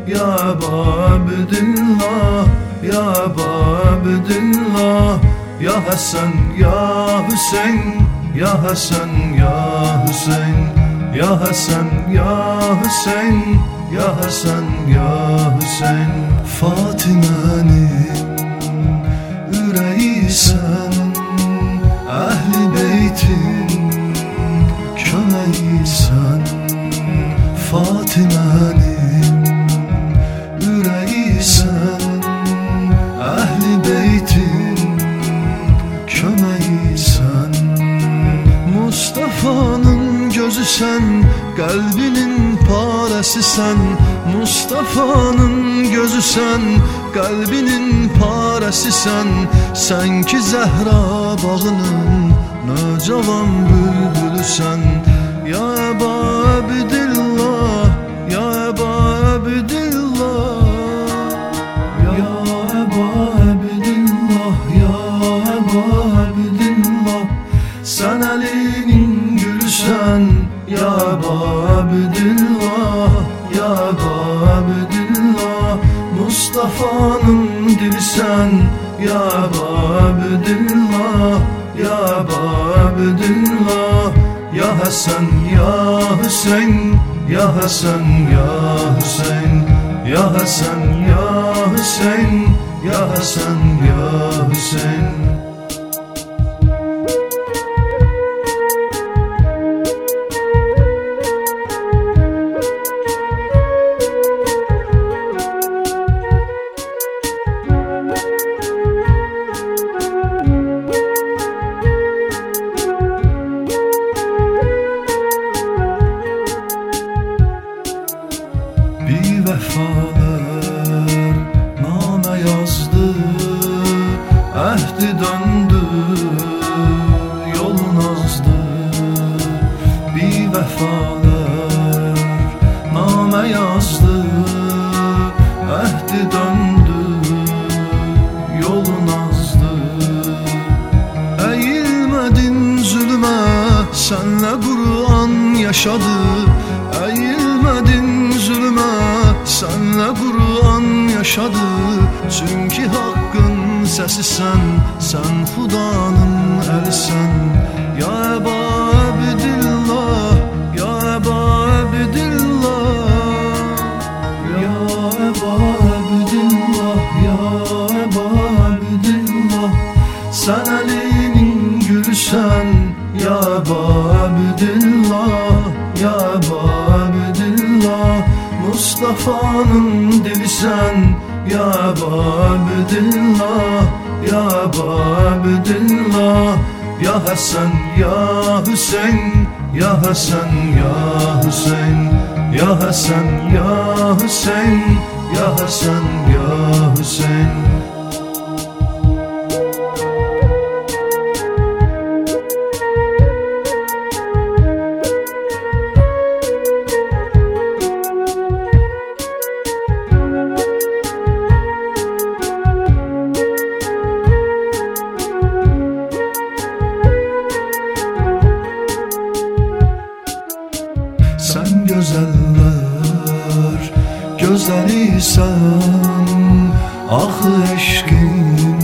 ya Abdillah, ya Abdillah, ya Hasan, ya Hüseyin, ya Hasan, ya Hüseyin, ya Hasan, ya Hüseyin, ya Hasan, ya Hüseyin. Fatime'nin ürəyiysən, Əhl-i Beytin köməyiysən. Fatime'nin ürəyiysən, Əhl-i Beytin köməyiysən. Mustafa'nın gözüsən, qəlbinin parəsisən. Mustafa'nın gözüsən, qəlbinin parəsisən. Sən ki Zəhra bağının nöcavan bülbülüsən. Ya Əbu Abdillah, ya Əbu Abdillah, ya Əbu Abdillah, ya Əbu Abdillah. Sən əlinin gülüsən, ya Əbu Abdillah, ya Əbu Abdillah. Mustafa'nın dilisən, ya Əbu Abdillah, ya Əbu Abdillah. Ya Hasan, ya Hüseyin, ya Hasan, ya Hüseyin, ya Hasan, ya Hüseyin, ya Hasan, ya Hüseyin. Bir vəfalar namə yazdı, əhdi döndü, yolun azdı. Bir vəfalar namə yazdı, əhdi döndü, yolun azdı. Əyilmədin zülmə, sənlə Qur'an yaşadı. Əyilmədin zulmə, sənlə Qur'an yaşadı. Çünki haqqın səsisən, sən Xudanın əlisən. Ya Əbu Abdillah, ya Əbu Abdillah, ya Əbu Abdillah, ya Əbu Abdillah. Sən əlinin gülüsən, ya Əbu Abdillah, ya Əbu Abdillah. Mustafa'nın dilisən, ya Əbu Abdillah, ya Əbu Abdillah. Ya Hasan, ya Hüseyin, ya Hasan, ya Hüseyin, ya Hasan, ya Hüseyin, ya Hasan, ya Hüseyin. Sən gözəllər gözəlisən, axı eşqin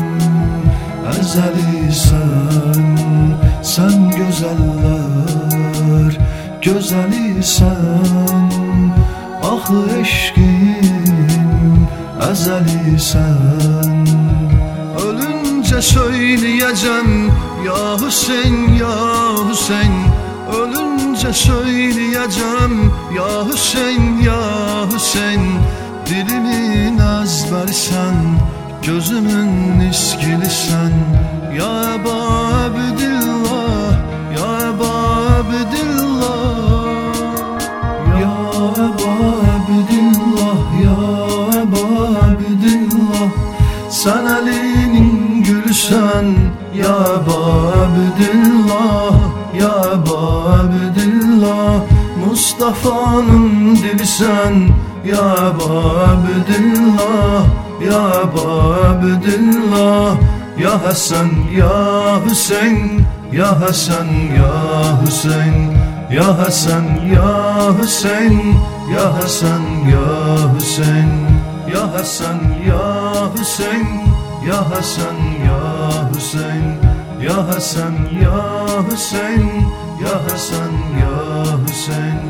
əzəlisən. Sən gözəllər gözəlisən, axı eşqin əzəlisən. Ölüncə söyləyəcəm, ya Hüseyin, ya Hüseyin. Ölüncə söyləyəcəm, ya Hüseyin, ya Hüseyin. Dilimin əzbərisən, gözümün iskilisən. Ya Əbu Abdillah, ya Əbu Abdillah, ya Əbu Abdillah, ya Əbu Abdillah. Sən əlinin gülüsən, ya Əbu Abdillah, ya Əbu Abdillah. Mustafa'nın dilisən, ya Əbu Abdillah, ya Əbu Abdillah. Ya Hasan, ya Hüseyin, ya Hasan, ya Hüseyin, ya Hasan, ya Hüseyin, Ya Hasan ya Hüseyin, Ya Hasan ya Hüseyin, Ya Hasan ya Hüseyin, Ya Hasan ya Hüseyin, Ya Hasan ya Hüseyin.